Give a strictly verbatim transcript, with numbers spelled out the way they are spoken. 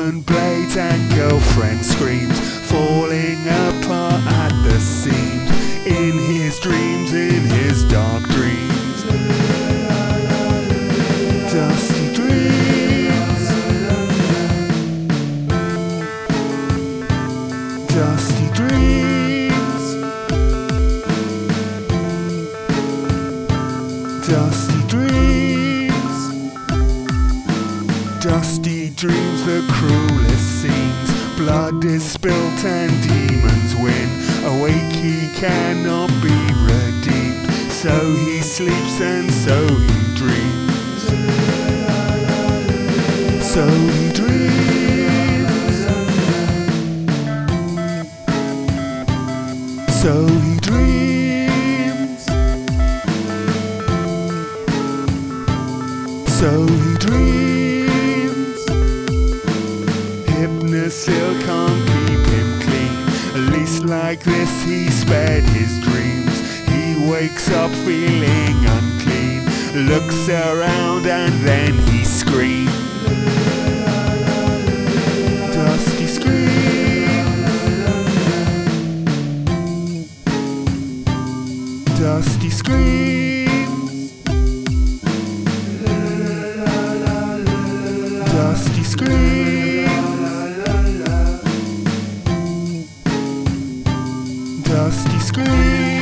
broken blades and girlfriend screams, falling apart at the seams. In his dreams, in his dark dreams, dusty dreams, dusty dreams, dusty dreams, dusty dreams, the cruelest scenes. Blood is spilt and demons win. Awake he cannot be redeemed. So he sleeps and so he dreams. So he dreams. So he dreams. So he dreams. Hypnosil can't keep him clean. At least like this he spared his dreams. He wakes up feeling unclean, looks around and then he screams. Dusty screams. Dusty screams. Dusty screams. Dusty screams.